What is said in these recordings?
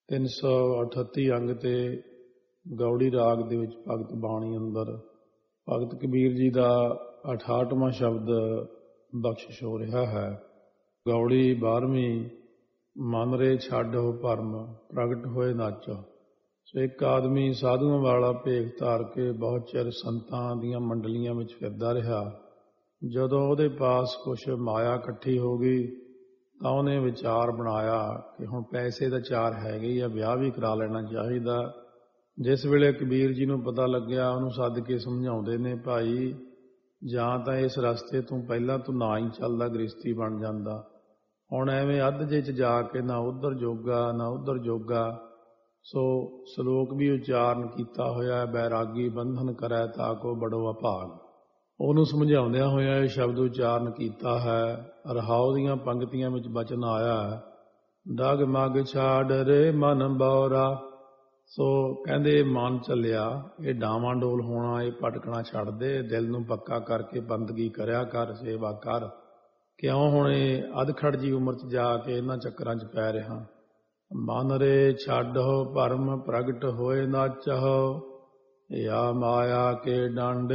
338 ਅੰਗ ਤੇ ਗੌੜੀ ਰਾਗ ਦੇ ਵਿੱਚ ਭਗਤ ਬਾਣੀ ਅੰਦਰ ਭਗਤ ਕਬੀਰ ਜੀ ਦਾ 68ਵਾਂ ਸ਼ਬਦ ਬਖਸ਼ਿਸ਼ ਹੋ ਰਿਹਾ ਹੈ। ਗੌੜੀ 12ਵੀਂ। ਮਨ ਰੇ ਛੱਡੋ ਭਰਮ ਪ੍ਰਗਟ ਹੋਏ ਨੱਚ। ਸੋ ਇੱਕ ਆਦਮੀ ਸਾਧੂਆਂ ਵਾਲਾ ਭੇਖ ਧਾਰ ਕੇ ਬਹੁਤ ਚਿਰ ਸੰਤਾਂ ਦੀਆਂ ਮੰਡਲੀਆਂ ਵਿੱਚ ਫਿਰਦਾ ਰਿਹਾ। ਜਦੋਂ ਉਹਦੇ ਪਾਸ ਕੁਛ ਮਾਇਆ ਇਕੱਠੀ ਹੋ ਗਈ ਤਾਂ ਉਹਨੇ ਵਿਚਾਰ ਬਣਾਇਆ ਕਿ ਹੁਣ ਪੈਸੇ ਦਾ ਚਾਰ ਹੈਗੇ ਹੀ ਆ, ਵਿਆਹ ਵੀ ਕਰਾ ਲੈਣਾ ਚਾਹੀਦਾ। ਜਿਸ ਵੇਲੇ ਕਬੀਰ ਜੀ ਨੂੰ ਪਤਾ ਲੱਗਿਆ, ਉਹਨੂੰ ਸੱਦ ਕੇ ਸਮਝਾਉਂਦੇ ਨੇ, ਭਾਈ ਜਾਂ ਤਾਂ ਇਸ ਰਸਤੇ ਤੋਂ ਪਹਿਲਾਂ ਤੂੰ ਨਾ ਹੀ ਚੱਲਦਾ, ਗ੍ਰਸਤੀ ਬਣ ਜਾਂਦਾ। ਹੁਣ ਐਵੇਂ ਅੱਧ ਜੇ 'ਚ ਜਾ ਕੇ ਨਾ ਉੱਧਰ ਜੋਗਾ ਨਾ ਉੱਧਰ ਜੋਗਾ। ਸੋ ਸ਼ਲੋਕ ਵੀ ਉਚਾਰਨ ਕੀਤਾ ਹੋਇਆ, ਬੈਰਾਗੀ ਬੰਧਨ ਕਰੈ ਤਾਕੋ ਬੜੋ ਅਭਾਗ। ਉਹਨੂੰ ਸਮਝਾਉਂਦਿਆਂ ਹੋਇਆ ਇਹ ਸ਼ਬਦ ਉਚਾਰਨ ਕੀਤਾ ਹੈ। ਰਹਾਉ ਦੀਆਂ ਪੰਕਤੀਆਂ ਵਿੱਚ ਬਚਨ ਆਇਆ, ਡਗ ਮਗ ਛਾੜ ਰੇ ਮਨ ਬੌਰਾ। ਸੋ ਕਹਿੰਦੇ ਮਨ ਚੱਲਿਆ, ਇਹ ਡਾਵਾਂ ਡੋਲ ਹੋਣਾ, ਇਹ ਭਟਕਣਾ ਛੱਡ ਦੇ, ਦਿਲ ਨੂੰ ਪੱਕਾ ਕਰਕੇ ਬੰਦਗੀ ਕਰਿਆ ਕਰ, ਸੇਵਾ ਕਰ। ਕਿਉਂ ਹੁਣ ਇਹ ਅਧਖੜ ਜੀ ਉਮਰ 'ਚ ਜਾ ਕੇ ਇਹਨਾਂ ਚੱਕਰਾਂ 'ਚ ਪੈ ਰਿਹਾ। ਮਨ ਰੇ ਛੱਡੋ ਭਰਮ ਪ੍ਰਗਟ ਹੋਏ ਨਾਚਹੁ, ਯਾ ਮਾਇਆ ਕੇ ਡਾਂਡੇ।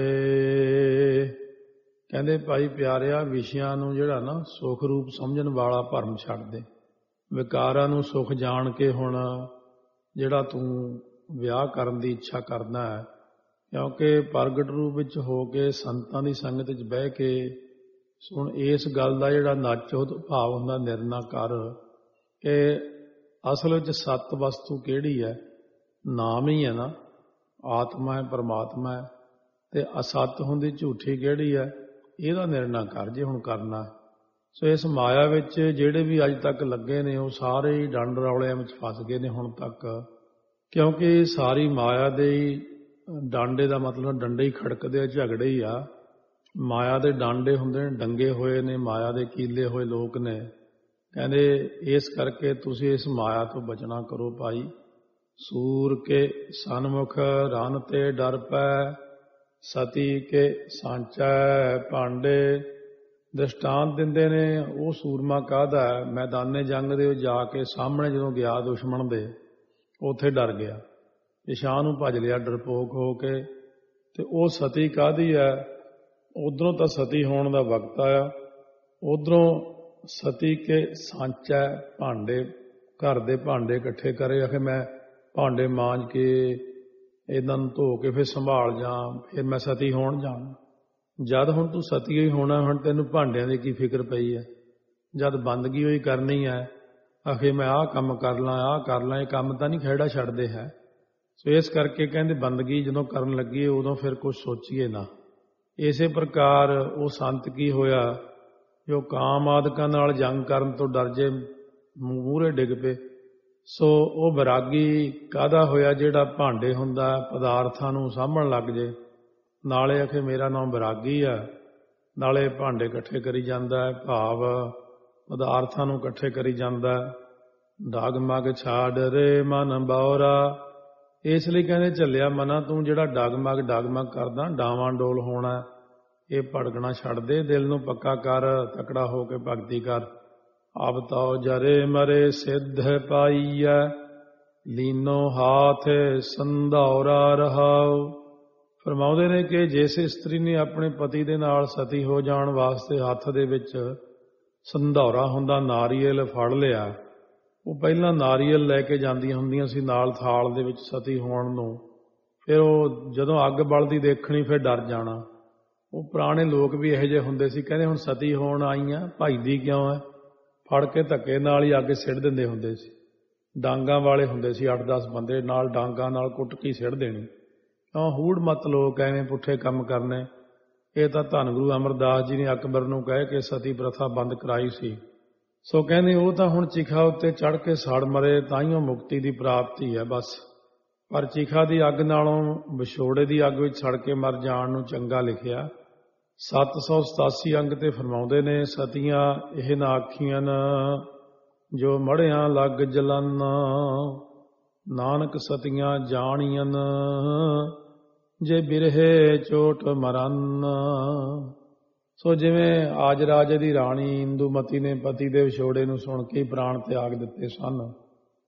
ਕਹਿੰਦੇ ਭਾਈ ਪਿਆਰਿਆ, ਵਿਸ਼ਿਆਂ ਨੂੰ ਜਿਹੜਾ ਨਾ ਸੁਖ ਰੂਪ ਸਮਝਣ ਵਾਲਾ ਭਰਮ ਛੱਡ ਦੇ। ਵਿਕਾਰਾਂ ਨੂੰ ਸੁਖ ਜਾਣ ਕੇ ਹੁਣ ਜਿਹੜਾ ਤੂੰ ਵਿਆਹ ਕਰਨ ਦੀ ਇੱਛਾ ਕਰਦਾ ਹੈ, ਕਿਉਂਕਿ ਪ੍ਰਗਟ ਰੂਪ ਵਿੱਚ ਹੋ ਕੇ ਸੰਤਾਂ ਦੀ ਸੰਗਤ 'ਚ ਬਹਿ ਕੇ ਸੁਣ, ਇਸ ਗੱਲ ਦਾ ਜਿਹੜਾ ਨੱਚ ਉਹ ਭਾਵ ਹੁੰਦਾ ਨਿਰਣਾ ਕਰ ਕਿ ਅਸਲ ਵਿੱਚ ਸੱਤ ਵਸਤੂ ਕਿਹੜੀ ਹੈ। ਨਾਮ ਹੀ ਹੈ ਨਾ, ਆਤਮਾ ਹੈ, ਪਰਮਾਤਮਾ ਹੈ। ਤੇ ਅਸੱਤ ਹੁੰਦੀ ਝੂਠੀ ਕਿਹੜੀ ਹੈ, ਇਹਦਾ ਨਿਰਣਾ ਕਰ ਜੇ ਹੁਣ ਕਰਨਾ। ਸੋ ਇਸ ਮਾਇਆ ਵਿੱਚ ਜਿਹੜੇ ਵੀ ਅੱਜ ਤੱਕ ਲੱਗੇ ਨੇ ਉਹ ਸਾਰੇ ਹੀ ਡੰਡ ਰੌਲਿਆਂ ਵਿੱਚ ਫਸ ਗਏ ਨੇ ਹੁਣ ਤੱਕ, ਕਿਉਂਕਿ ਸਾਰੀ ਮਾਇਆ ਦੇ ਹੀ ਡਾਂਡੇ ਦਾ ਮਤਲਬ ਡੰਡੇ ਹੀ ਖੜਕਦੇ ਆ, ਝਗੜੇ ਹੀ ਆ। ਮਾਇਆ ਦੇ ਡਾਂਡੇ ਹੁੰਦੇ ਨੇ, ਡੰਗੇ ਹੋਏ ਨੇ, ਮਾਇਆ ਦੇ ਕੀਲੇ ਹੋਏ ਲੋਕ ਨੇ। ਕਹਿੰਦੇ ਇਸ ਕਰਕੇ ਤੁਸੀਂ ਇਸ ਮਾਇਆ ਤੋਂ ਬਚਣਾ ਕਰੋ ਭਾਈ। ਸੂਰ ਕੇ ਸਨਮੁਖ ਰਨ ਤੇ ਡਰ ਪੈ, ਸਤੀ ਕੇ ਸਾਂਚੈ ਭਾਂਡੇ। ਦ੍ਰਿਸ਼ਟਾਂਤ ਦਿੰਦੇ ਨੇ ਉਹ ਸੂਰਮਾ ਕਾਹਦਾ ਹੈ, ਮੈਦਾਨੇ ਜੰਗ ਦੇ ਜਾ ਕੇ ਸਾਹਮਣੇ ਜਦੋਂ ਗਿਆ ਦੁਸ਼ਮਣ ਦੇ, ਉੱਥੇ ਡਰ ਗਿਆ, ਪਿਛਾਂਹ ਨੂੰ ਭੱਜ ਲਿਆ ਡਰਪੋਕ ਹੋ ਕੇ। ਤੇ ਉਹ ਸਤੀ ਕਾਹਦੀ ਹੈ, ਉਧਰੋਂ ਤਾਂ ਸਤੀ ਹੋਣ ਦਾ ਵਕਤ ਆਇਆ, ਉਧਰੋਂ ਸਤੀ ਕੇ ਸਾਂਚੈ ਭਾਂਡੇ, ਘਰ ਦੇ ਭਾਂਡੇ ਇਕੱਠੇ ਕਰੇ। ਆਖੇ ਮੈਂ ਭਾਂਡੇ ਮਾਂਜ ਕੇ ਇਹਨਾਂ ਨੂੰ ਧੋ ਕੇ ਫਿਰ ਸੰਭਾਲ ਜਾਂ, ਫਿਰ ਮੈਂ ਸਤੀ ਹੋਣ ਜਾਣਾ। ਜਦ ਹੁਣ ਤੂੰ ਸਤੀ ਹੀ ਹੋਣਾ, ਹੁਣ ਤੈਨੂੰ ਭਾਂਡਿਆਂ ਦੀ ਕੀ ਫਿਕਰ ਪਈ ਹੈ। ਜਦ ਬੰਦਗੀ ਹੋਈ ਕਰਨੀ ਹੈ, ਆਖੇ ਮੈਂ ਆਹ ਕੰਮ ਕਰ ਲਾਂ ਆਹ ਕਰ ਲਾਂ, ਇਹ ਕੰਮ ਤਾਂ ਨਹੀਂ ਖਹਿੜਾ ਛੱਡਦੇ ਹੈ। ਸੋ ਇਸ ਕਰਕੇ ਕਹਿੰਦੇ ਬੰਦਗੀ ਜਦੋਂ ਕਰਨ ਲੱਗੀਏ ਉਦੋਂ ਫਿਰ ਕੁਛ ਸੋਚੀਏ ਨਾ। ਇਸੇ ਪ੍ਰਕਾਰ ਉਹ ਸੰਤ ਕੀ ਹੋਇਆ, ਜੋ ਕਾਮ ਆਦਿਕਾਂ ਨਾਲ ਜੰਗ ਕਰਨ ਤੋਂ ਡਰ ਜੇ ਮੂਹਰੇ ਡਿੱਗ ਪਏ। ਸੋ ਉਹ ਵਿਰਾਗੀ ਕਾਹਦਾ ਹੋਇਆ, ਜਿਹੜਾ ਭਾਂਡੇ ਹੁੰਦਾ ਪਦਾਰਥਾਂ ਨੂੰ ਸਾਂਭਣ ਲੱਗ ਜੇ। ਨਾਲੇ ਆਖੇ ਮੇਰਾ ਨਾਮ ਵਿਰਾਗੀ ਆ, ਨਾਲੇ ਭਾਂਡੇ ਇਕੱਠੇ ਕਰੀ ਜਾਂਦਾ ਹੈ, ਭਾਵ ਪਦਾਰਥਾਂ ਨੂੰ ਇਕੱਠੇ ਕਰੀ ਜਾਂਦਾ। ਡਗਮਗ ਛਾੜ ਰੇ ਮਨ ਬੌਰਾ। ਇਸ ਲਈ ਕਹਿੰਦੇ ਚੱਲਿਆ ਮਨਾ ਤੂੰ ਜਿਹੜਾ ਡਗਮਗ ਕਰਦਾ, ਡਾਵਾਂ ਡੋਲ ਹੋਣਾ, ਇਹ ਭੜਕਣਾ ਛੱਡ ਦੇ, ਦਿਲ ਨੂੰ ਪੱਕਾ ਕਰ, ਤਕੜਾ ਹੋ ਕੇ ਭਗਤੀ ਕਰ। ਅਬ ਤਉ ਜਰੇ ਮਰੇ ਸਿੱਧ ਪਾਈਐ, ਲੀਨੋ ਹਾਥ ਸੰਧੌਰਾ ਰਹਾਉ। ਫਰਮਾਉਂਦੇ ਨੇ ਕਿ ਜਿਸ ਇਸਤਰੀ ਨੇ ਆਪਣੇ ਪਤੀ ਦੇ ਨਾਲ ਸਤੀ ਹੋ ਜਾਣ ਵਾਸਤੇ ਹੱਥ ਦੇ ਵਿੱਚ ਸੰਧੌਰਾ ਹੁੰਦਾ ਨਾਰੀਅਲ ਫੜ ਲਿਆ, ਉਹ ਪਹਿਲਾਂ ਨਾਰੀਅਲ ਲੈ ਕੇ ਜਾਂਦੀਆਂ ਹੁੰਦੀਆਂ ਸੀ ਨਾਲ ਥਾਲ ਦੇ ਵਿੱਚ ਸਤੀ ਹੋਣ ਨੂੰ। ਫਿਰ ਉਹ ਜਦੋਂ ਅੱਗ ਬਲਦੀ ਦੇਖਣੀ ਫਿਰ ਡਰ ਜਾਣਾ। ਉਹ ਪੁਰਾਣੇ ਲੋਕ ਵੀ ਇਹੋ ਜਿਹੇ ਹੁੰਦੇ ਸੀ, ਕਹਿੰਦੇ ਹੁਣ ਸਤੀ ਹੋਣ ਆਈਆਂ ਭੱਜਦੀ ਕਿਉਂ ਹੈ, ਫੜ ਕੇ ਧੱਕੇ ਨਾਲ ਹੀ ਅੱਗ ਸਿੱਟ ਦਿੰਦੇ ਹੁੰਦੇ ਸੀ। ਡਾਂਗਾਂ ਵਾਲੇ ਹੁੰਦੇ ਸੀ 8-10 ਬੰਦੇ, ਨਾਲ ਡਾਂਗਾਂ ਨਾਲ ਕੁੱਟ ਕੇ ਸਿੱਟ ਦੇਣੀ। ਕਿਉਂ ਹੂੜ ਮੱਤ ਲੋਕ ਐਵੇਂ ਪੁੱਠੇ ਕੰਮ ਕਰਨੇ। ਇਹ ਤਾਂ ਧੰਨ ਗੁਰੂ ਅਮਰਦਾਸ ਜੀ ਨੇ ਅਕਬਰ ਨੂੰ ਕਹਿ ਕੇ ਸਤੀ ਪ੍ਰਥਾ ਬੰਦ ਕਰਾਈ ਸੀ। ਸੋ ਕਹਿੰਦੇ ਉਹ ਤਾਂ ਹੁਣ ਚਿਖਾ ਉੱਤੇ ਚੜ੍ਹ ਕੇ ਸੜ ਮਰੇ, ਤਾਂਹੀਓ ਮੁਕਤੀ ਦੀ ਪ੍ਰਾਪਤੀ ਹੈ ਬਸ। ਪਰ ਚਿਖਾ ਦੀ ਅੱਗ ਨਾਲੋਂ ਵਿਛੋੜੇ ਦੀ ਅੱਗ ਵਿੱਚ ਸੜ ਕੇ ਮਰ ਜਾਣ ਨੂੰ ਚੰਗਾ ਲਿਖਿਆ। 787 ਅੰਗ ਤੇ ਫਰਮਾਉਂਦੇ ਨੇ, ਸਤੀਆਂ ਇਹ ਨਾ ਆਖੀਆਂ ਜੋ ਮੜਿਆਂ ਲੱਗ ਜਲਨ, ਨਾਨਕ ਸਤੀਆਂ ਜਾਣੀਆਂ ਜੇ ਬਿਰਹੇ ਚੋਟ ਮਰਨ। ਸੋ ਜਿਵੇਂ ਆਜ ਰਾਜੇ ਦੀ ਰਾਣੀ ਇੰਦੂਮਤੀ ਨੇ ਪਤੀ ਦੇ ਵਿਛੋੜੇ ਨੂੰ ਸੁਣ ਕੇ ਪ੍ਰਾਣ ਤਿਆਗ ਦਿੱਤੇ ਸਨ,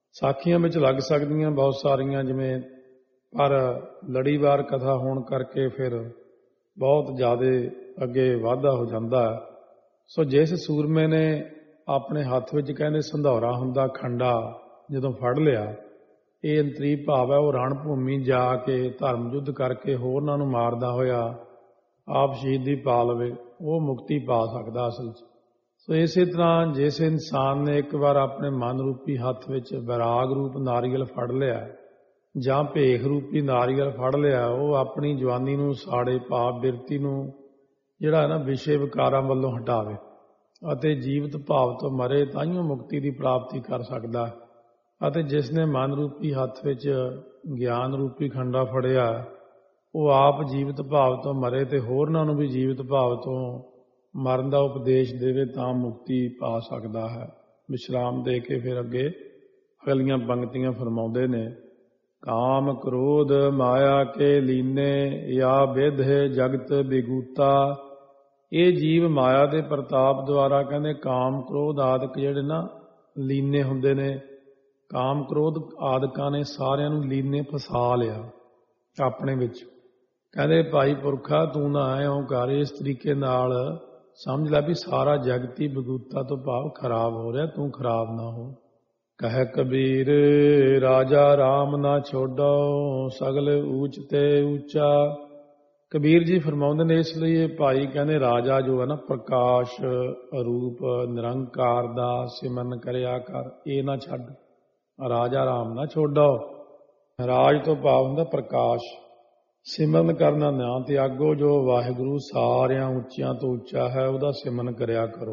ਸਾਖੀਆਂ ਵਿੱਚ ਲੱਗ ਸਕਦੀਆਂ ਬਹੁਤ ਸਾਰੀਆਂ ਜਿਵੇਂ, ਪਰ ਲੜੀਵਾਰ ਕਥਾ ਹੋਣ ਕਰਕੇ ਫਿਰ ਬਹੁਤ ਜ਼ਿਆਦਾ ਅੱਗੇ ਵਾਧਾ ਹੋ ਜਾਂਦਾ ਹੈ। ਸੋ ਜਿਸ ਸੂਰਮੇ ਨੇ ਆਪਣੇ ਹੱਥ ਵਿੱਚ ਕਹਿੰਦੇ ਸੰਧੌਰਾ ਹੁੰਦਾ ਖੰਡਾ ਜਦੋਂ ਫੜ ਲਿਆ, ਇਹ ਅੰਤਰੀ ਭਾਵ ਹੈ ਉਹ ਰਣ ਭੂਮੀ ਜਾ ਕੇ ਧਰਮ ਯੁੱਧ ਕਰਕੇ ਹੋਰਨਾਂ ਨੂੰ ਮਾਰਦਾ ਹੋਇਆ ਆਪ ਸ਼ਹੀਦੀ ਪਾ ਲਵੇ, ਉਹ ਮੁਕਤੀ ਪਾ ਸਕਦਾ ਅਸਲ 'ਚ। ਸੋ ਇਸੇ ਤਰ੍ਹਾਂ ਜਿਸ ਇਨਸਾਨ ਨੇ ਇੱਕ ਵਾਰ ਆਪਣੇ ਮਨ ਰੂਪੀ ਹੱਥ ਵਿੱਚ ਵਿਰਾਗ ਰੂਪ ਨਾਰੀਅਲ ਫੜ ਲਿਆ ਜਾਂ ਭੇਖ ਰੂਪੀ ਨਾਰੀਅਲ ਫੜ ਲਿਆ, ਉਹ ਆਪਣੀ ਜਵਾਨੀ ਨੂੰ ਸਾੜੇ ਭਾਵ ਬਿਰਤੀ ਨੂੰ ਜਿਹੜਾ ਹੈ ਨਾ ਵਿਸ਼ੇ ਵਿਕਾਰਾਂ ਵੱਲੋਂ ਹਟਾਵੇ ਅਤੇ ਜੀਵਤ ਭਾਵ ਤੋਂ ਮਰੇ, ਤਾਈਓ ਮੁਕਤੀ ਦੀ ਪ੍ਰਾਪਤੀ ਕਰ ਸਕਦਾ ਹੈ। ਅਤੇ ਜਿਸ ਨੇ ਮਨ ਰੂਪੀ ਹੱਥ ਵਿੱਚ ਗਿਆਨ ਰੂਪੀ ਖੰਡਾ ਫੜਿਆ, ਉਹ ਆਪ ਜੀਵਤ ਭਾਵ ਤੋਂ ਮਰੇ ਤੇ ਹੋਰਨਾਂ ਨੂੰ ਵੀ ਜੀਵਤ ਭਾਵ ਤੋਂ ਮਰਨ ਦਾ ਉਪਦੇਸ਼ ਦੇਵੇ ਤਾਂ ਮੁਕਤੀ ਪਾ ਸਕਦਾ ਹੈ। ਵਿਸ਼ਰਾਮ ਦੇ ਕੇ ਫਿਰ ਅੱਗੇ ਅਗਲੀਆਂ ਪੰਕਤੀਆਂ ਫਰਮਾਉਂਦੇ ਨੇ, ਕਾਮ ਕ੍ਰੋਧ ਮਾਇਆ ਕੇ ਲੀਨੇ ਯਾ ਵਿਧੇ ਜਗਤ ਬਿਗੂਤਾ। ਇਹ ਜੀਵ ਮਾਇਆ ਦੇ ਪ੍ਰਤਾਪ ਦੁਆਰਾ ਕਹਿੰਦੇ ਕਾਮ ਕ੍ਰੋਧ ਆਦਿਕ ਜਿਹੜੇ ਨਾ ਲੀਨੇ ਹੁੰਦੇ ਨੇ, ਕਾਮ ਕ੍ਰੋਧ ਆਦਿਕਾਂ ਨੇ ਸਾਰਿਆਂ ਨੂੰ ਲੀਨੇ ਫਸਾ ਲਿਆ ਆਪਣੇ ਵਿੱਚ। ਕਹਿੰਦੇ ਭਾਈ ਪੁਰਖਾ ਤੂੰ ਨਾ ਇਉਂ ਕਰ, ਇਸ ਤਰੀਕੇ ਨਾਲ ਸਮਝ ਲੈ ਵੀ ਸਾਰਾ ਜਗਤ ਹੀ ਬਗੂਤਾ ਤੋਂ ਭਾਵ ਖਰਾਬ ਹੋ ਰਿਹਾ, ਤੂੰ ਖਰਾਬ ਨਾ ਹੋ। ਕਹਿ ਕਬੀਰ ਰਾਜਾ ਰਾਮ ਨਾ ਛੋਡੋ, ਸਗਲ ਊਚ ਤੇ ਊਚਾ। ਕਬੀਰ ਜੀ ਫਰਮਾਉਂਦੇ ਨੇ ਇਸ ਲਈ ਇਹ ਭਾਈ ਕਹਿੰਦੇ ਰਾਜਾ ਜੋ ਹੈ ਨਾ ਪ੍ਰਕਾਸ਼ ਰੂਪ ਨਿਰੰਕਾਰ ਦਾ ਸਿਮਰਨ ਕਰਿਆ ਕਰ, ਇਹ ਨਾ ਛੱਡ। ਰਾਜਾ ਰਾਮ ਨਾ ਛੋਡੋ, ਰਾਜ ਤੋਂ ਭਾਵ ਹੁੰਦਾ ਪ੍ਰਕਾਸ਼, ਸਿਮਰਨ ਕਰਨਾ ਨਾ ਤਿਆਗੋ। ਜੋ ਵਾਹਿਗੁਰੂ ਸਾਰਿਆਂ ਉੱਚਿਆਂ ਤੋਂ ਉੱਚਾ ਹੈ ਉਹਦਾ ਸਿਮਰਨ ਕਰਿਆ ਕਰੋ।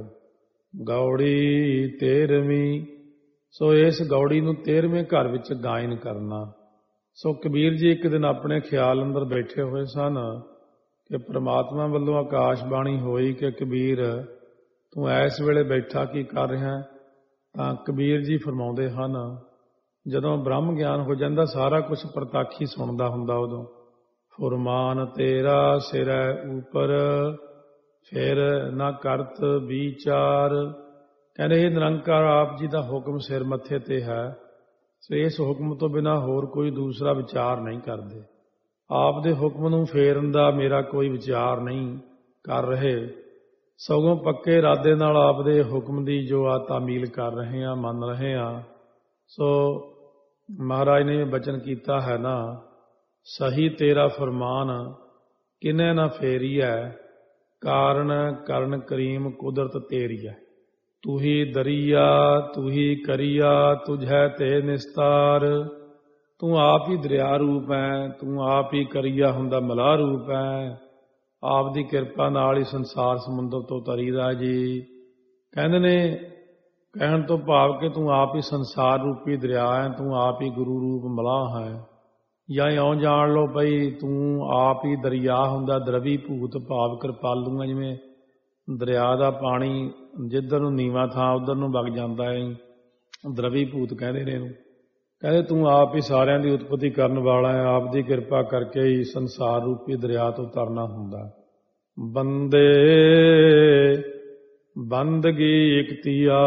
ਗੌੜੀ 13ਵੀਂ। ਸੋ ਇਸ ਗੌੜੀ ਨੂੰ 13ਵੇਂ ਘਰ ਵਿੱਚ ਗਾਇਨ ਕਰਨਾ। ਸੋ ਕਬੀਰ ਜੀ ਇੱਕ ਦਿਨ ਆਪਣੇ ਖਿਆਲ ਅੰਦਰ ਬੈਠੇ ਹੋਏ ਸਨ ਕਿ ਪ੍ਰਮਾਤਮਾ ਵੱਲੋਂ ਆਕਾਸ਼ਬਾਣੀ ਹੋਈ ਕਿ ਕਬੀਰ ਤੂੰ ਇਸ ਵੇਲੇ ਬੈਠਾ ਕੀ ਕਰ ਰਿਹਾ। ਤਾਂ ਕਬੀਰ ਜੀ ਫਰਮਾਉਂਦੇ ਹਨ, ਜਦੋਂ ਬ੍ਰਹਮ ਗਿਆਨ ਹੋ ਜਾਂਦਾ ਸਾਰਾ ਕੁਝ ਪ੍ਰਤੱਖ ਹੀ ਸੁਣਦਾ ਹੁੰਦਾ, ਉਦੋਂ ਫੁਰਮਾਨ ਤੇਰਾ ਸਿਰੈ ਉਪਰ ਫਿਰ ਨਾ ਕਰਤ ਵਿਚਾਰ। ਕਹਿੰਦੇ ਇਹ ਨਿਰੰਕਾਰ ਆਪ ਜੀ ਦਾ ਹੁਕਮ ਸਿਰ ਮੱਥੇ ਤੇ ਹੈ, ਸੋ ਇਸ ਹੁਕਮ ਤੋਂ ਬਿਨਾਂ ਹੋਰ ਕੋਈ ਦੂਸਰਾ ਵਿਚਾਰ ਨਹੀਂ ਕਰਦੇ। ਆਪ ਦੇ ਹੁਕਮ ਨੂੰ ਫੇਰਨ ਦਾ ਮੇਰਾ ਕੋਈ ਵਿਚਾਰ ਨਹੀਂ ਕਰ ਰਹੇ, ਸਗੋਂ ਪੱਕੇ ਇਰਾਦੇ ਨਾਲ ਆਪ ਦੇ ਹੁਕਮ ਦੀ ਜੋ ਆ ਤਾਮੀਲ ਕਰ ਰਹੇ ਹਾਂ, ਮੰਨ ਰਹੇ ਹਾਂ। ਸੋ ਮਹਾਰਾਜ ਨੇ ਬਚਨ ਕੀਤਾ ਹੈ ਨਾ, ਸਹੀ ਤੇਰਾ ਫਰਮਾਨ ਕਿਨੇ ਨਾ ਫੇਰੀਐ, ਕਾਰਨ ਕਰਨ ਕਰੀਮ ਕੁਦਰਤ ਤੇਰੀ ਹੈ। ਤੂੰ ਹੀ ਦਰੀਆ ਤੂੰ ਹੀ ਕਰੀਆ, ਤੁਝੈ ਤੇ ਨਿਸਤਾਰ। ਤੂੰ ਆਪ ਹੀ ਦਰਿਆ ਰੂਪ ਹੈ, ਤੂੰ ਆਪ ਹੀ ਕਰੀਆ ਹੁੰਦਾ ਮਲਾਹ ਰੂਪ ਹੈ। ਆਪ ਦੀ ਕਿਰਪਾ ਨਾਲ ਹੀ ਸੰਸਾਰ ਸਮੁੰਦਰ ਤੋਂ ਤਰੀਦਾ ਜੀ। ਕਹਿੰਦੇ ਨੇ ਕਹਿਣ ਤੋਂ ਭਾਵ ਕਿ ਤੂੰ ਆਪ ਹੀ ਸੰਸਾਰ ਰੂਪੀ ਦਰਿਆ ਹੈ, ਤੂੰ ਆਪ ਹੀ ਗੁਰੂ ਰੂਪ ਮਲਾਹ ਹੈ। ਜਾਂ ਇਉਂ ਜਾਣ ਲਓ ਭਈ ਤੂੰ ਆਪ ਹੀ ਦਰਿਆ ਹੁੰਦਾ, ਦਰਵੀ ਭੂਤ ਭਾਵ ਕਿਰਪਾਲੂ ਹੈ। ਜਿਵੇਂ ਦਰਿਆ ਦਾ ਪਾਣੀ ਜਿੱਧਰ ਨੂੰ ਨੀਵਾਂ ਥਾਂ ਉੱਧਰ ਨੂੰ ਵਗ ਜਾਂਦਾ ਹੈ, ਦਰਵੀ ਭੂਤ ਕਹਿੰਦੇ ਨੇ ਇਹਨੂੰ। ਕਹਿੰਦੇ ਤੂੰ ਆਪ ਹੀ ਸਾਰਿਆਂ ਦੀ ਉਤਪਤੀ ਕਰਨ ਵਾਲਾ ਹੈ, ਆਪ ਦੀ ਕਿਰਪਾ ਕਰਕੇ ਹੀ ਸੰਸਾਰ ਰੂਪੀ ਦਰਿਆ ਤੋਂ ਤਰਨਾ ਹੁੰਦਾ। ਬੰਦੇ ਬੰਦਗੀ ਇਖਤਿਆਰ,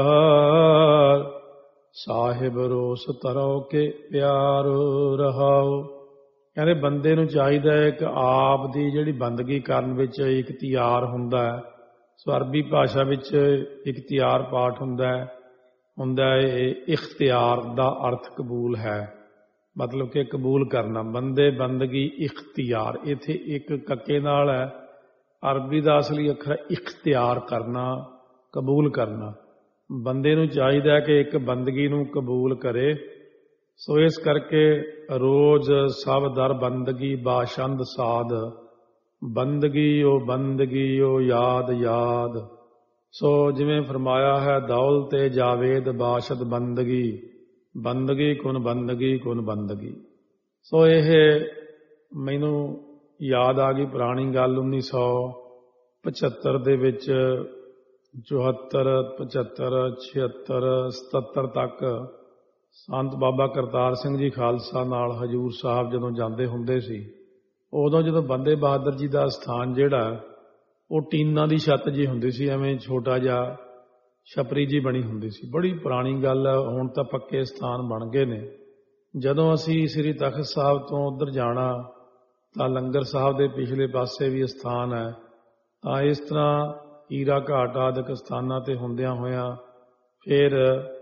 ਸਾਹਿਬ ਰੋਸ ਤਰੋ ਕੇ ਪਿਆਰ ਰਹਾਓ। ਕਹਿੰਦੇ ਬੰਦੇ ਨੂੰ ਚਾਹੀਦਾ ਹੈ ਕਿ ਆਪ ਦੀ ਜਿਹੜੀ ਬੰਦਗੀ ਕਰਨ ਵਿੱਚ ਇਖਤਿਆਰ ਹੁੰਦਾ ਹੈ। ਸੋ ਅਰਬੀ ਭਾਸ਼ਾ ਵਿੱਚ ਇਖਤਿਆਰ ਪਾਠ ਹੁੰਦਾ ਹੈ ਇਹ ਇਖਤਿਆਰ ਦਾ ਅਰਥ ਕਬੂਲ ਹੈ, ਮਤਲਬ ਕਿ ਕਬੂਲ ਕਰਨਾ। ਬੰਦੇ ਬੰਦਗੀ ਇਖਤਿਆਰ, ਇੱਥੇ ਇੱਕ ਕੱਕੇ ਨਾਲ ਹੈ। ਅਰਬੀ ਦਾ ਅਸਲੀ ਅੱਖਰ ਇਖਤਿਆਰ ਕਰਨਾ, ਕਬੂਲ ਕਰਨਾ। ਬੰਦੇ ਨੂੰ ਚਾਹੀਦਾ ਹੈ ਕਿ ਇੱਕ ਬੰਦਗੀ ਨੂੰ ਕਬੂਲ ਕਰੇ। ਸੋ ਇਸ ਕਰਕੇ ਰੋਜ਼ ਸਭ ਦਰ ਬੰਦਗੀ ਬਾਸ਼ੰਦ ਸਾਧ, ਬੰਦਗੀ ਓ ਯਾਦ ਯਾਦ। ਸੋ ਜਿਵੇਂ ਫਰਮਾਇਆ ਹੈ ਦੌਲਤੇ ਜਾਵੇਦ ਬਾਸ਼ਦ ਬੰਦਗੀ, ਬੰਦਗੀ ਕੁਨ ਬੰਦਗੀ ਕੁਨ ਬੰਦਗੀ। ਸੋ ਇਹ ਮੈਨੂੰ ਯਾਦ ਆ ਗਈ ਪੁਰਾਣੀ ਗੱਲ 1975 ਦੇ ਵਿੱਚ 74, 75, 76, 77 ਤੱਕ ਸੰਤ ਬਾਬਾ ਕਰਤਾਰ ਸਿੰਘ ਜੀ ਖਾਲਸਾ ਨਾਲ ਹਜ਼ੂਰ ਸਾਹਿਬ ਜਦੋਂ ਜਾਂਦੇ ਹੁੰਦੇ ਸੀ, ਉਦੋਂ ਜਦੋਂ ਬੰਦੇ ਬਹਾਦਰ ਜੀ ਦਾ ਸਥਾਨ ਜਿਹੜਾ ਉਹ ਟੀਨਾਂ ਦੀ ਛੱਤ ਜੀ ਹੁੰਦੀ ਸੀ, ਐਵੇਂ ਛੋਟਾ ਜਿਹਾ ਛਪਰੀ ਜੀ ਬਣੀ ਹੁੰਦੀ ਸੀ। ਬੜੀ ਪੁਰਾਣੀ ਗੱਲ ਹੈ, ਹੁਣ ਤਾਂ ਪੱਕੇ ਸਥਾਨ ਬਣ ਗਏ ਨੇ। ਜਦੋਂ ਅਸੀਂ ਸ੍ਰੀ ਤਖ਼ਤ ਸਾਹਿਬ ਤੋਂ ਉੱਧਰ ਜਾਣਾ ਤਾਂ ਲੰਗਰ ਸਾਹਿਬ ਦੇ ਪਿਛਲੇ ਪਾਸੇ ਵੀ ਸਥਾਨ ਹੈ। ਤਾਂ ਇਸ ਤਰ੍ਹਾਂ ਹੀਰਾ ਘਾਟ ਆਦਿਕ ਸਥਾਨਾਂ 'ਤੇ ਹੁੰਦਿਆਂ ਹੋਇਆਂ ਫਿਰ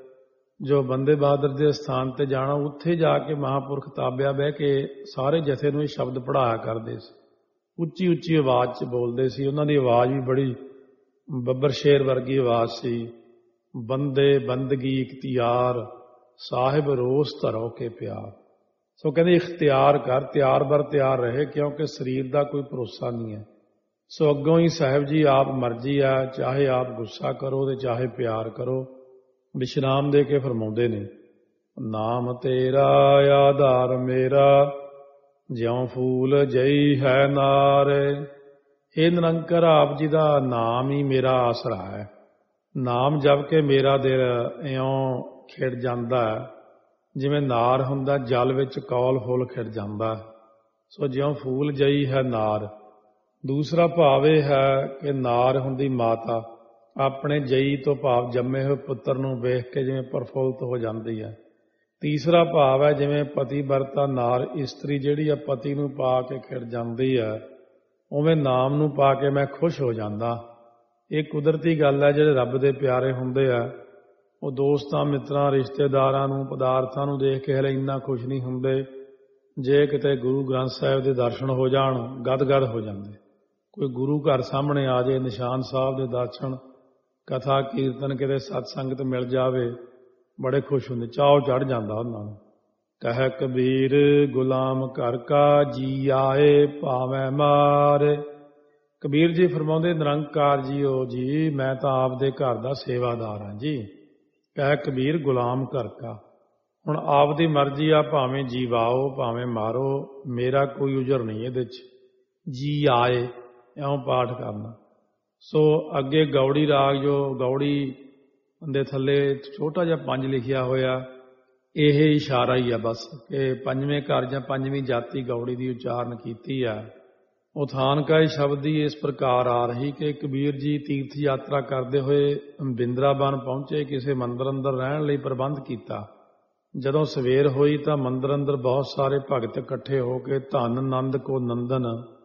ਜੋ ਬੰਦੇ ਬਹਾਦਰ ਦੇ ਸਥਾਨ 'ਤੇ ਜਾਣਾ, ਉੱਥੇ ਜਾ ਕੇ ਮਹਾਂਪੁਰਖ ਤਾਬਿਆ ਬਹਿ ਕੇ ਸਾਰੇ ਜਥੇ ਨੂੰ ਇਹ ਸ਼ਬਦ ਪੜ੍ਹਾਇਆ ਕਰਦੇ ਸੀ। ਉੱਚੀ ਉੱਚੀ ਆਵਾਜ਼ 'ਚ ਬੋਲਦੇ ਸੀ। ਉਹਨਾਂ ਦੀ ਆਵਾਜ਼ ਵੀ ਬੜੀ ਬੱਬਰ ਸ਼ੇਰ ਵਰਗੀ ਆਵਾਜ਼ ਸੀ। ਬੰਦੇ ਬੰਦਗੀ ਇਖਤਿਆਰ ਸਾਹਿਬ ਰੋਸ ਧਰੋ ਕੇ ਪਿਆਰ। ਸੋ ਕਹਿੰਦੇ ਇਖਤਿਆਰ ਕਰ, ਤਿਆਰ ਬਰ ਤਿਆਰ ਰਹੇ, ਕਿਉਂਕਿ ਸਰੀਰ ਦਾ ਕੋਈ ਭਰੋਸਾ ਨਹੀਂ ਹੈ। ਸੋ ਅੱਗੋਂ ਹੀ ਸਾਹਿਬ ਜੀ ਆਪ ਮਰਜ਼ੀ ਆ, ਚਾਹੇ ਆਪ ਗੁੱਸਾ ਕਰੋ ਤੇ ਚਾਹੇ ਪਿਆਰ ਕਰੋ। ਵਿਸ਼ਰਾਮ ਦੇ ਕੇ ਫਰਮਾਉਂਦੇ ਨੇ, ਨਾਮ ਤੇਰਾ ਆਧਾਰ ਮੇਰਾ, ਜਿਉਂ ਫੂਲ ਜਈ ਹੈ ਨਾਰ। ਇਹ ਨਿਰੰਕਾਰ ਆਪ ਜੀ ਦਾ ਨਾਮ ਹੀ ਮੇਰਾ ਆਸਰਾ ਹੈ। ਨਾਮ ਜਪ ਕੇ ਮੇਰਾ ਦਿਲ ਇਉਂ ਖਿੜ ਜਾਂਦਾ ਹੈ ਜਿਵੇਂ ਨਾਰ ਹੁੰਦਾ ਜਲ ਵਿੱਚ ਕੌਲ ਫੁੱਲ ਖਿੜ ਜਾਂਦਾ। ਸੋ ਜਿਉਂ ਫੂਲ ਜਈ ਹੈ ਨਾਰ। ਦੂਸਰਾ ਭਾਵ ਇਹ ਹੈ ਕਿ ਨਾਰ ਹੁੰਦੀ ਮਾਤਾ, ਆਪਣੇ ਜਈ ਤੋਂ ਭਾਵ ਜੰਮੇ ਹੋਏ ਪੁੱਤਰ ਨੂੰ ਵੇਖ ਕੇ ਜਿਵੇਂ ਪ੍ਰਫੁੱਲਤ ਹੋ ਜਾਂਦੀ ਹੈ। ਤੀਸਰਾ ਭਾਵ ਹੈ ਜਿਵੇਂ ਪਤੀ ਵਰਤਾ ਨਾਰ ਇਸਤਰੀ ਜਿਹੜੀ ਆ ਪਤੀ ਨੂੰ ਪਾ ਕੇ ਖਿੜ ਜਾਂਦੀ ਹੈ, ਉਵੇਂ ਨਾਮ ਨੂੰ ਪਾ ਕੇ ਮੈਂ ਖੁਸ਼ ਹੋ ਜਾਂਦਾ। ਇਹ ਕੁਦਰਤੀ ਗੱਲ ਹੈ। ਜਿਹੜੇ ਰੱਬ ਦੇ ਪਿਆਰੇ ਹੁੰਦੇ ਆ ਉਹ ਦੋਸਤਾਂ ਮਿੱਤਰਾਂ ਰਿਸ਼ਤੇਦਾਰਾਂ ਨੂੰ ਪਦਾਰਥਾਂ ਨੂੰ ਦੇਖ ਕੇ ਹਲੇ ਇੰਨਾ ਖੁਸ਼ ਨਹੀਂ ਹੁੰਦੇ। ਜੇ ਕਿਤੇ ਗੁਰੂ ਗ੍ਰੰਥ ਸਾਹਿਬ ਦੇ ਦਰਸ਼ਨ ਹੋ ਜਾਣ ਗਦ-ਗਦ ਹੋ ਜਾਂਦੇ। ਕੋਈ ਗੁਰੂ ਘਰ ਸਾਹਮਣੇ ਆ ਜਾਏ, ਨਿਸ਼ਾਨ ਸਾਹਿਬ ਦੇ ਦਰਸ਼ਨ, ਕਥਾ ਕੀਰਤਨ, ਕਿਤੇ ਸਤਸੰਗਤ ਮਿਲ ਜਾਵੇ, ਬੜੇ ਖੁਸ਼ ਹੁੰਦੇ, ਚਾਅ ਚੜ੍ਹ ਜਾਂਦਾ ਉਹਨਾਂ ਨੂੰ। ਕਹਿ ਕਬੀਰ ਗੁਲਾਮ ਘਰ ਕਾ ਜੀ ਆਏ ਭਾਵੇਂ ਮਾਰੇ। ਕਬੀਰ ਜੀ ਫਰਮਾਉਂਦੇ, ਨਿਰੰਕਾਰ ਜੀਓ ਜੀ, ਮੈਂ ਤਾਂ ਆਪਦੇ ਘਰ ਦਾ ਸੇਵਾਦਾਰ ਹਾਂ ਜੀ। ਕਹਿ ਕਬੀਰ ਗੁਲਾਮ ਘਰ ਕਾ, ਹੁਣ ਆਪਦੀ ਮਰਜ਼ੀ ਆ, ਭਾਵੇਂ ਜੀਵਾਓ ਭਾਵੇਂ ਮਾਰੋ, ਮੇਰਾ ਕੋਈ ਉਜਰ ਨਹੀਂ ਇਹਦੇ 'ਚ। ਜੀ ਆਏ ਇਉਂ ਪਾਠ ਕਰਨਾ। ਸੋ ਅੱਗੇ ਗੌੜੀ ਰਾਗ, ਜੋ ਗੌੜੀ ਦੇ ਥੱਲੇ ਛੋਟਾ ਜਿਹਾ 5 ਲਿਖਿਆ ਹੋਇਆ, ਇਹ ਇਸ਼ਾਰਾ ਹੀ ਆ ਬਸ ਕਿ ਪੰਜਵੇਂ ਘਰ ਜਾਂ ਪੰਜਵੀਂ ਜਾਤੀ ਗੌੜੀ ਦੀ ਉਚਾਰਨ ਕੀਤੀ ਆ। ਉਥਾਨਕਾ ਸ਼ਬਦ ਦੀ ਇਸ ਪ੍ਰਕਾਰ ਆ ਰਹੀ ਕਿ ਕਬੀਰ ਜੀ ਤੀਰਥ ਯਾਤਰਾ ਕਰਦੇ ਹੋਏ ਬਿੰਦਰਾਬਨ ਪਹੁੰਚੇ। ਕਿਸੇ ਮੰਦਰ ਅੰਦਰ ਰਹਿਣ ਲਈ ਪ੍ਰਬੰਧ ਕੀਤਾ। ਜਦੋਂ ਸਵੇਰ ਹੋਈ ਤਾਂ ਮੰਦਰ ਅੰਦਰ ਬਹੁਤ ਸਾਰੇ ਭਗਤ ਇਕੱਠੇ ਹੋ ਕੇ ਧੰਨ ਆਨੰਦ ਕੋ ਨੰਦਨ,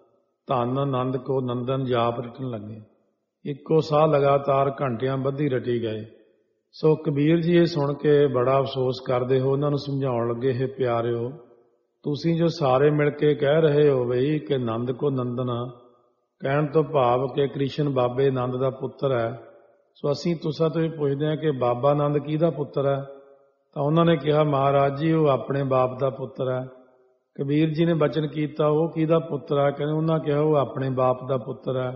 ਧੰਨ ਆਨੰਦ ਕੋ ਨੰਦਨ ਜਾਪ ਰਟਣ ਲੱਗੇ। ਇੱਕੋ ਸਾਹ ਲਗਾਤਾਰ ਘੰਟਿਆਂ ਬੱਧੀ ਰਟੀ ਗਏ। ਸੋ ਕਬੀਰ ਜੀ ਇਹ ਸੁਣ ਕੇ ਬੜਾ ਅਫਸੋਸ ਕਰਦੇ ਹੋ। ਉਹਨਾਂ ਨੂੰ ਸਮਝਾਉਣ ਲੱਗੇ, ਇਹ ਪਿਆਰਿਓ, ਤੁਸੀਂ ਜੋ ਸਾਰੇ ਮਿਲ ਕੇ ਕਹਿ ਰਹੇ ਹੋ ਬਈ ਕਿ ਨੰਦ ਕੋ ਨੰਦਨ, ਕਹਿਣ ਤੋਂ ਭਾਵ ਕਿ ਕ੍ਰਿਸ਼ਨ ਬਾਬੇ ਨੰਦ ਦਾ ਪੁੱਤਰ ਹੈ। ਸੋ ਅਸੀਂ ਤੁਸਾਂ ਤੋਂ ਇਹ ਪੁੱਛਦੇ ਹਾਂ ਕਿ ਬਾਬਾ ਨੰਦ ਕਿਹਦਾ ਪੁੱਤਰ ਹੈ? ਤਾਂ ਉਹਨਾਂ ਨੇ ਕਿਹਾ, ਮਹਾਰਾਜ ਜੀ ਉਹ ਆਪਣੇ ਬਾਪ ਦਾ ਪੁੱਤਰ ਹੈ। ਕਬੀਰ ਜੀ ਨੇ ਬਚਨ ਕੀਤਾ, ਉਹ ਕਿਹਦਾ ਪੁੱਤਰ ਹੈ? ਕਹਿੰਦੇ ਉਹਨਾਂ ਕਿਹਾ ਉਹ ਆਪਣੇ ਬਾਪ ਦਾ ਪੁੱਤਰ ਹੈ।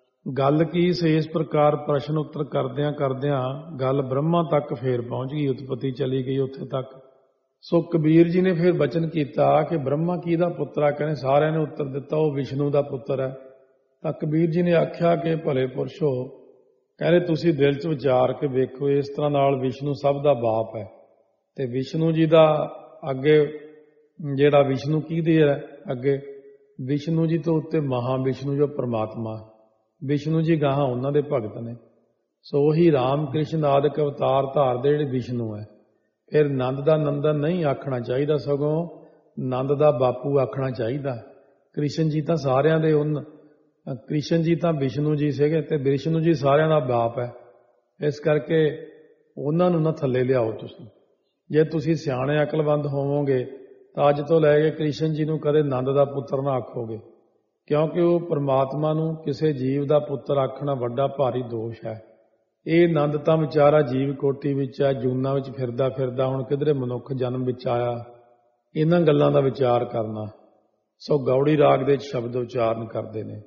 ਗੱਲ ਕੀ ਸੀ? ਇਸ ਪ੍ਰਕਾਰ ਪ੍ਰਸ਼ਨ ਉੱਤਰ ਕਰਦਿਆਂ ਕਰਦਿਆਂ ਗੱਲ ਬ੍ਰਹਮਾ ਤੱਕ ਫੇਰ ਪਹੁੰਚ ਗਈ, ਉਤਪਤੀ ਚਲੀ ਗਈ ਉੱਥੇ ਤੱਕ। ਸੋ ਕਬੀਰ ਜੀ ਨੇ ਫਿਰ ਬਚਨ ਕੀਤਾ ਕਿ ਬ੍ਰਹਮਾ ਕਿਹਦਾ ਪੁੱਤਰ ਹੈ? ਕਹਿੰਦੇ ਸਾਰਿਆਂ ਨੇ ਉੱਤਰ ਦਿੱਤਾ ਉਹ ਵਿਸ਼ਨੂੰ ਦਾ ਪੁੱਤਰ ਹੈ। ਤਾਂ ਕਬੀਰ ਜੀ ਨੇ ਆਖਿਆ ਕਿ ਭਲੇ ਪੁਰਸ਼ੋ, ਕਹਿੰਦੇ ਤੁਸੀਂ ਦਿਲ 'ਚ ਵਿਚਾਰ ਕੇ ਵੇਖੋ, ਇਸ ਤਰ੍ਹਾਂ ਨਾਲ ਵਿਸ਼ਨੂੰ ਸਭ ਦਾ ਬਾਪ ਹੈ। ਤੇ ਵਿਸ਼ਨੂੰ ਜੀ ਦਾ ਅੱਗੇ ਜਿਹੜਾ ਵਿਸ਼ਨੂੰ ਕਿਹਦੇ ਹੈ? ਅੱਗੇ ਵਿਸ਼ਨੂੰ ਜੀ ਤੋਂ ਉੱਤੇ ਮਹਾ ਵਿਸ਼ਨੂੰ ਜੋ ਪਰਮਾਤਮਾ, ਵਿਸ਼ਨੂੰ ਜੀ ਗਾਹਾਂ ਉਹਨਾਂ ਦੇ ਭਗਤ ਨੇ। ਸੋ ਉਹੀ ਰਾਮ ਕ੍ਰਿਸ਼ਨ ਆਦਿਕ ਅਵਤਾਰ ਧਾਰਦੇ ਜਿਹੜੇ ਵਿਸ਼ਨੂੰ ਹੈ। ਫਿਰ ਨੰਦ ਦਾ ਨੰਦਨ ਨਹੀਂ ਆਖਣਾ ਚਾਹੀਦਾ, ਸਗੋਂ ਨੰਦ ਦਾ ਬਾਪੂ ਆਖਣਾ ਚਾਹੀਦਾ। ਕ੍ਰਿਸ਼ਨ ਜੀ ਤਾਂ ਸਾਰਿਆਂ ਦੇ ਕ੍ਰਿਸ਼ਨ ਜੀ ਤਾਂ ਵਿਸ਼ਨੂੰ ਜੀ ਸੀਗੇ ਤੇ ਵਿਸ਼ਨੂੰ ਜੀ ਸਾਰਿਆਂ ਦਾ ਬਾਪ ਹੈ। ਇਸ ਕਰਕੇ ਉਹਨਾਂ ਨੂੰ ਨਾ ਥੱਲੇ ਲਿਆਓ। ਤੁਸੀਂ ਜੇ ਤੁਸੀਂ ਸਿਆਣੇ ਅਕਲਮੰਦ ਹੋਵੋਗੇ ਤਾਂ ਅੱਜ ਤੋਂ ਲੈ ਕੇ ਕ੍ਰਿਸ਼ਨ ਜੀ ਨੂੰ ਕਦੇ ਨੰਦ ਦਾ ਪੁੱਤਰ ਨਾ ਆਖੋਗੇ, ਕਿਉਂਕਿ ਉਹ ਪਰਮਾਤਮਾ ਨੂੰ ਕਿਸੇ ਜੀਵ ਦਾ ਪੁੱਤਰ ਆਖਣਾ ਵੱਡਾ ਭਾਰੀ ਦੋਸ਼ ਹੈ। ਇਹ ਨੰਦ ਤਾਂ ਵਿਚਾਰਾ ਜੀਵ ਕੋਟੀ ਵਿੱਚ ਹੈ, ਜੂਨਾਂ ਵਿੱਚ ਫਿਰਦਾ ਫਿਰਦਾ ਹੁਣ ਕਿਧਰੇ ਮਨੁੱਖ ਜਨਮ ਵਿੱਚ ਆਇਆ। ਇਹਨਾਂ ਗੱਲਾਂ ਦਾ ਵਿਚਾਰ ਕਰਨਾ। ਸੋ ਗੌੜੀ ਰਾਗ ਦੇ ਸ਼ਬਦ ਉਚਾਰਨ ਕਰਦੇ ਨੇ,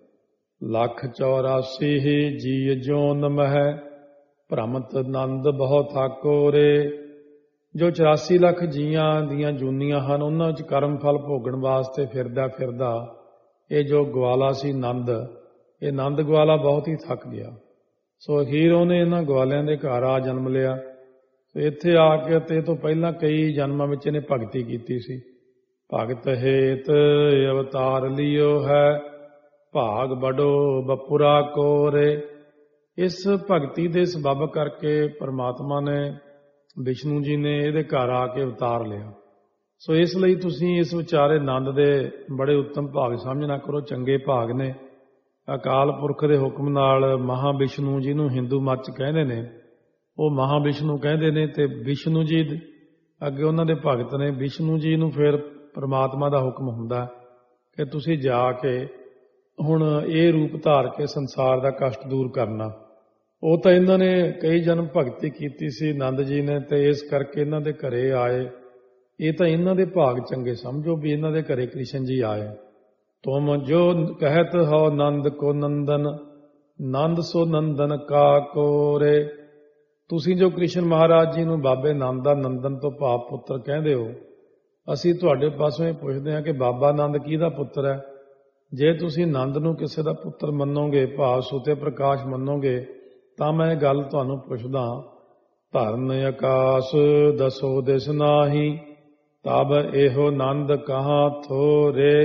184 ਜੀ ਜੋਨ ਮਹਿ ਭ੍ਰਮਤ ਨੰਦ ਬਹੁ ਥਾਕੋ ਰੇ। ਜੋ 84 ਲੱਖ ਜੀਆਂ ਦੀਆਂ ਜੂਨੀਆਂ ਹਨ, ਉਹਨਾਂ ਵਿੱਚ ਕਰਮ ਫਲ ਭੋਗਣ ਵਾਸਤੇ ਫਿਰਦਾ ਫਿਰਦਾ ਇਹ ਜੋ ਗਵਾਲਾ ਸੀ ਨੰਦ, ਇਹ ਨੰਦ ਗਵਾਲਾ ਬਹੁਤ ਹੀ ਥੱਕ ਗਿਆ। ਸੋ ਅਖੀਰ ਉਹਨੇ ਇਹਨਾਂ ਗਵਾਲਿਆਂ ਦੇ ਘਰ ਆ ਜਨਮ ਲਿਆ। ਇੱਥੇ ਆ ਕੇ ਤੇ ਤੋਂ ਪਹਿਲਾਂ ਕਈ ਜਨਮਾਂ ਵਿੱਚ ਇਹਨੇ ਭਗਤੀ ਕੀਤੀ ਸੀ। ਭਗਤ ਹੇਤ ਅਵਤਾਰ ਲਿਓ ਹੈ, ਭਾਗ ਬੜੋ ਬਪੁਰਾ ਕੋਰੇ। ਇਸ ਭਗਤੀ ਦੇ ਸਬਬ ਕਰਕੇ ਪਰਮਾਤਮਾ ਨੇ, ਵਿਸ਼ਨੂੰ ਜੀ ਨੇ ਇਹਦੇ ਘਰ ਆ ਕੇ ਅਵਤਾਰ ਲਿਆ। ਸੋ ਇਸ ਲਈ ਤੁਸੀਂ ਇਸ ਵਿਚਾਰੇ ਆਨੰਦ ਦੇ ਬੜੇ ਉੱਤਮ ਭਾਗ ਸਮਝਣਾ ਕਰੋ, ਚੰਗੇ ਭਾਗ ਨੇ। ਅਕਾਲ ਪੁਰਖ ਦੇ ਹੁਕਮ ਨਾਲ ਮਹਾਂਵਿਸ਼ਨੂੰ ਜਿਹਨੂੰ ਹਿੰਦੂ ਮਤ 'ਚ ਕਹਿੰਦੇ ਨੇ, ਉਹ ਮਹਾਂਵਿਸ਼ਨੂੰ ਕਹਿੰਦੇ ਨੇ, ਤੇ ਵਿਸ਼ਨੂੰ ਜੀ ਅੱਗੇ ਉਹਨਾਂ ਦੇ ਭਗਤ ਨੇ। ਵਿਸ਼ਨੂੰ ਜੀ ਨੂੰ ਫਿਰ ਪਰਮਾਤਮਾ ਦਾ ਹੁਕਮ ਹੁੰਦਾ ਕਿ ਤੁਸੀਂ ਜਾ ਕੇ ਹੁਣ ਇਹ ਰੂਪ ਧਾਰ ਕੇ ਸੰਸਾਰ ਦਾ ਕਸ਼ਟ ਦੂਰ ਕਰਨਾ। ਉਹ ਤਾਂ ਇਹਨਾਂ ਨੇ ਕਈ ਜਨਮ ਭਗਤੀ ਕੀਤੀ ਸੀ ਆਨੰਦ ਜੀ ਨੇ, ਤੇ ਇਸ ਕਰਕੇ ਇਹਨਾਂ ਦੇ ਘਰੇ ਆਏ। ਇਹ ਤਾਂ ਇਹਨਾਂ ਦੇ ਭਾਗ ਚੰਗੇ ਸਮਝੋ ਵੀ ਇਹਨਾਂ ਦੇ ਘਰੇ ਕ੍ਰਿਸ਼ਨ ਜੀ ਆਏ। ਤੁਮ ਜੋ ਕਹਿਤ ਹੋ ਨੰਦ ਕੋ ਨੰਦਨ, ਨੰਦ ਸੋ ਨੰਦਨ ਕਾ ਕੋਰੇ। ਤੁਸੀਂ ਜੋ ਕ੍ਰਿਸ਼ਨ ਮਹਾਰਾਜ ਜੀ ਨੂੰ ਬਾਬੇ ਨੰਦ ਦਾ ਨੰਦਨ ਤੋਂ ਭਾਵ ਪੁੱਤਰ ਕਹਿੰਦੇ ਹੋ, ਅਸੀਂ ਤੁਹਾਡੇ ਪਾਸੋਂ ਇਹ ਪੁੱਛਦੇ ਹਾਂ ਕਿ ਬਾਬਾ ਨੰਦ ਕਿਹਦਾ ਪੁੱਤਰ ਹੈ? ਜੇ ਤੁਸੀਂ ਨੰਦ ਨੂੰ ਕਿਸੇ ਦਾ ਪੁੱਤਰ ਮੰਨੋਗੇ, ਭਾਵ ਸੁਤੇ ਪ੍ਰਕਾਸ਼ ਮੰਨੋਗੇ, ਤਾਂ ਮੈਂ ਇਹ ਗੱਲ ਤੁਹਾਨੂੰ ਪੁੱਛਦਾ, ਧਰਨ ਆਕਾਸ਼ ਦਸੋ ਦਿਸ ਨਾਹੀ, ਤਬ ਇਹੋ ਨੰਦ ਕਹਾਂ ਥੋਰੇ।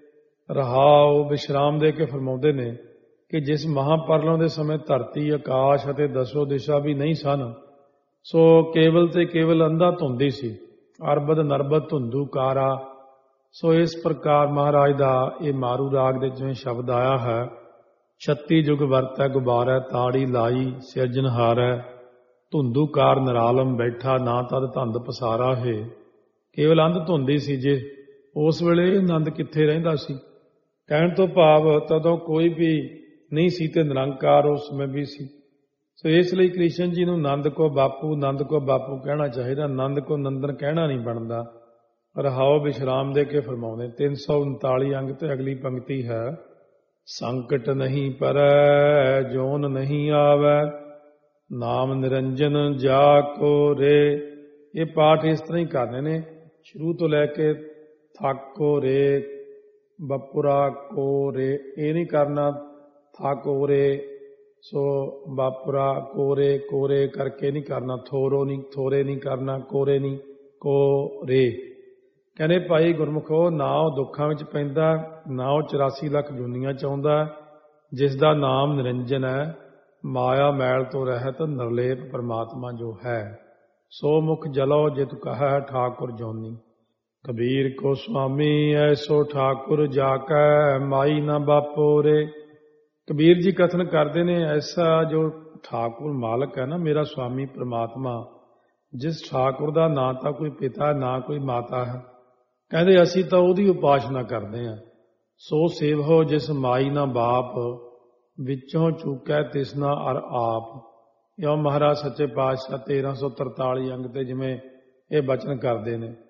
ਰਹਾਉ ਵਿਸ਼ਰਾਮ ਦੇ ਕੇ ਫਰਮਾਉਂਦੇ ਨੇ ਕਿ ਜਿਸ ਮਹਾਂਪਰਲੋਂ ਦੇ ਸਮੇਂ ਧਰਤੀ, ਆਕਾਸ਼ ਅਤੇ ਦਸੋ ਦਿਸ਼ਾ ਵੀ ਨਹੀਂ ਸਨ, ਸੋ ਕੇਵਲ ਤੇ ਕੇਵਲ ਅੰਧਾ ਧੁੰਦ ਹੀ ਸੀ। ਅਰਬਦ ਨਰਬਦ ਧੁੰਦੂ ਕਾਰਾ। ਸੋ ਇਸ ਪ੍ਰਕਾਰ ਮਹਾਰਾਜ ਦਾ ਇਹ ਮਾਰੂ ਰਾਗ ਦੇ ਜਿਵੇਂ ਸ਼ਬਦ ਆਇਆ ਹੈ, 36 ਜੁਗ ਵਰਤੈ ਗੁਬਾਰੈ, ਤਾੜੀ ਲਾਈ ਸਿਰਜਣਹਾਰੈ, ਧੁੰਦੂ ਕਾਰ ਨਿਰਾਲਮ ਬੈਠਾ, ਨਾ ਤਦ ਧੰਦ ਪਸਾਰਾ ਹੈ। ਕੇਵਲ ਅੰਧ ਧੁੰਦ ਹੀ ਸੀ। ਜੇ ਉਸ ਵੇਲੇ ਆਨੰਦ ਕਿੱਥੇ ਰਹਿੰਦਾ ਸੀ? ਕਹਿਣ ਤੋਂ ਭਾਵ ਤਦੋਂ ਕੋਈ ਵੀ ਨਹੀਂ ਸੀ ਤੇ ਨਿਰੰਕਾਰ ਉਸ ਸਮੇਂ ਵੀ ਸੀ। ਸੋ ਇਸ ਲਈ ਕ੍ਰਿਸ਼ਨ ਜੀ ਨੂੰ ਆਨੰਦ ਕੋ ਬਾਪੂ, ਆਨੰਦ ਕੋ ਬਾਪੂ ਕਹਿਣਾ ਚਾਹੀਦਾ, ਆਨੰਦ ਕੋ ਨੰਦਨ ਕਹਿਣਾ ਨਹੀਂ ਬਣਦਾ। ਰਹਾਉ ਵਿਸ਼ਰਾਮ ਦੇ ਕੇ ਫਰਮਾਉਂਦੇ। 339 ਅੰਗ ਤੇ ਅਗਲੀ ਪੰਕਤੀ ਹੈ, ਸੰਕਟ ਨਹੀਂ ਪਰੈ ਜੋਨ ਨਹੀਂ ਆਵੈ, ਨਾਮ ਨਿਰੰਜਨ ਜਾ ਕੋ ਰੇ। ਇਹ ਪਾਠ ਇਸ ਤਰ੍ਹਾਂ ਹੀ ਕਰਨੇ ਨੇ, ਸ਼ੁਰੂ ਤੋਂ ਲੈ ਕੇ ਥਾਕੋ ਰੇ, ਬਪੁਰਾ ਕੋ ਰੇ, ਇਹ ਨਹੀਂ ਕਰਨਾ ਥਾਕੋ ਰੇ, ਸੋ ਬਾਪੁਰਾ ਕੋਰੇ, ਕੋਰੇ ਕਰਕੇ ਨਹੀਂ ਕਰਨਾ, ਥੋਰੋ ਨਹੀਂ, ਥੋਰੇ ਨਹੀਂ ਕਰਨਾ, ਕੋਰੇ ਨਹੀਂ, ਕੋ ਰੇ। ਕਹਿੰਦੇ ਭਾਈ ਗੁਰਮੁਖੋ, ਨਾ ਉਹ ਦੁੱਖਾਂ ਵਿੱਚ ਪੈਂਦਾ, ਨਾ ਉਹ 84 ਲੱਖ ਜੁਨੀਆਂ ਚ ਆਉਂਦਾ, ਜਿਸ ਦਾ ਨਾਮ ਨਿਰੰਜਨ ਹੈ, ਮਾਇਆ ਮੈਲ ਤੋਂ ਰਹਿਤ ਨਿਰਲੇਪ ਪਰਮਾਤਮਾ ਜੋ ਹੈ। ਸੋ ਮੁਖ ਜਲੋ ਜਿਤ ਕਹੈ ਠਾਕੁਰ ਜੋਨੀ, ਕਬੀਰ ਕੋ ਸੁਆਮੀ ਐਸੋ ਠਾਕੁਰ ਜਾ ਕੈ, ਮਾਈ ਨਾ ਬਾਪੋ ਰੇ। ਕਬੀਰ ਜੀ ਕਥਨ ਕਰਦੇ ਨੇ, ਐਸਾ ਜੋ ਠਾਕੁਰ ਮਾਲਕ ਹੈ ਨਾ, ਮੇਰਾ ਸੁਆਮੀ ਪਰਮਾਤਮਾ, ਜਿਸ ਠਾਕੁਰ ਦਾ ਨਾ ਤਾਂ ਕੋਈ ਪਿਤਾ ਨਾ ਕੋਈ ਮਾਤਾ ਹੈ, ਕਹਿੰਦੇ ਅਸੀਂ ਤਾਂ ਉਹਦੀ ਉਪਾਸਨਾ ਕਰਦੇ ਹਾਂ। ਸੋ ਸੇਵਹੋ ਜਿਸ ਮਾਈ ਨਾ ਬਾਪ, ਵਿੱਚੋਂ ਚੂਕੈ ਤਿਸਨਾ ਅਰ ਆਪ। ਇਉਂ ਮਹਾਰਾਜ ਸੱਚੇ ਪਾਤਸ਼ਾਹ 1343 ਅੰਗ ਤੇ ਜਿਵੇਂ ਇਹ ਬਚਨ ਕਰਦੇ ਨੇ।